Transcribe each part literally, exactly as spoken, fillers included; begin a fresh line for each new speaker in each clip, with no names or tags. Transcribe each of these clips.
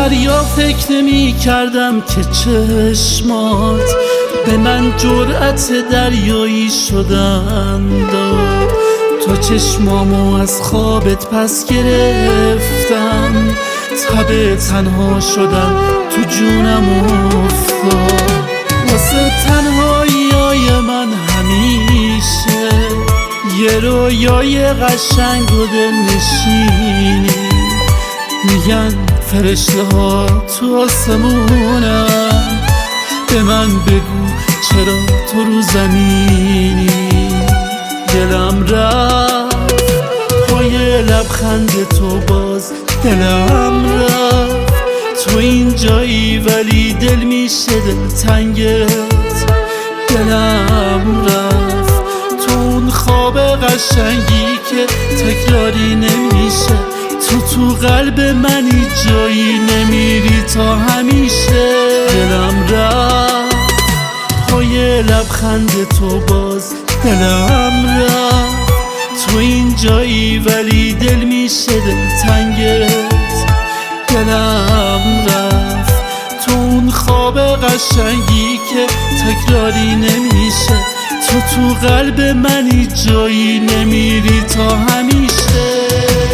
دریا فکر نمی کردم که چشمات به من جرأت دریایی شدن داد. تا چشمامو از خوابت پس گرفتم، تب تنها شدن تو جونم افتاد. واسه تنهاییای من همیشه یه رویای قشنگ و دلنشینی. میگن فرشته ها تو آسمونن، به من بگو چرا تو رو زمینی. دلم رفت پای لبخند تو، باز دلم رفت. تو این جایی ولی دل میشه دلتنگت. دلم رفت تو اون خواب قشنگی که تکراری نمیشه. تو تو قلب منی جایی نمیری تا همیشه. دلم رفت پای لبخند تو، باز دلم رفت. تو این جایی ولی دل میشه دلتنگت. دلم رفت تو اون خواب قشنگی که تکراری نمیشه. تو تو قلب منی جایی نمیری تا همیشه.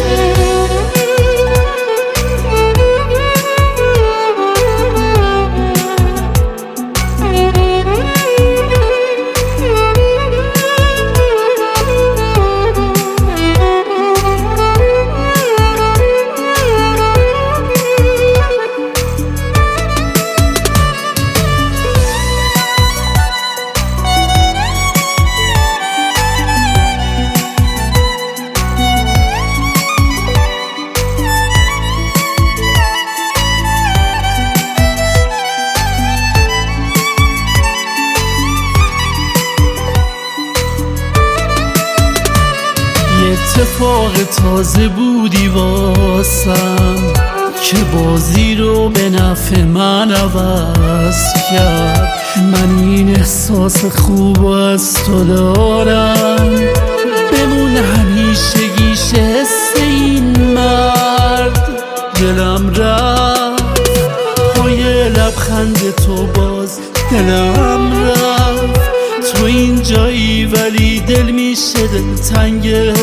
اتفاق تازه بودی واسم که بازی رو به نفع من عوض کرد. من این احساس خوب از تو دارم، بمون همیشه گیشه حس این مرد. دلم رفت پای لبخند تو، باز دلم رفت. تو این جایی ولی دل میشه دلتنگت.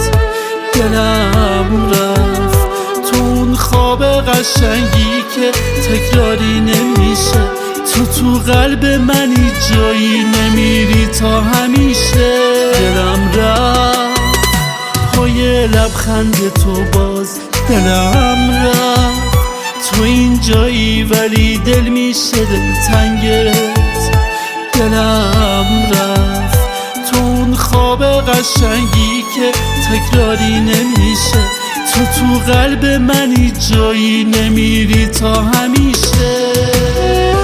دلم رفت تو اون خواب قشنگی که تکراری نمیشه. تو تو قلب منی جایی نمیری تا همیشه. دلم رفت پای لبخند تو، باز دلم رفت. تو این جایی ولی دل میشه دلتنگت. دلم رفت تو اون خواب قشنگی که تکراری نمیشه. تو تو قلب منی جایی نمیری تا همیشه.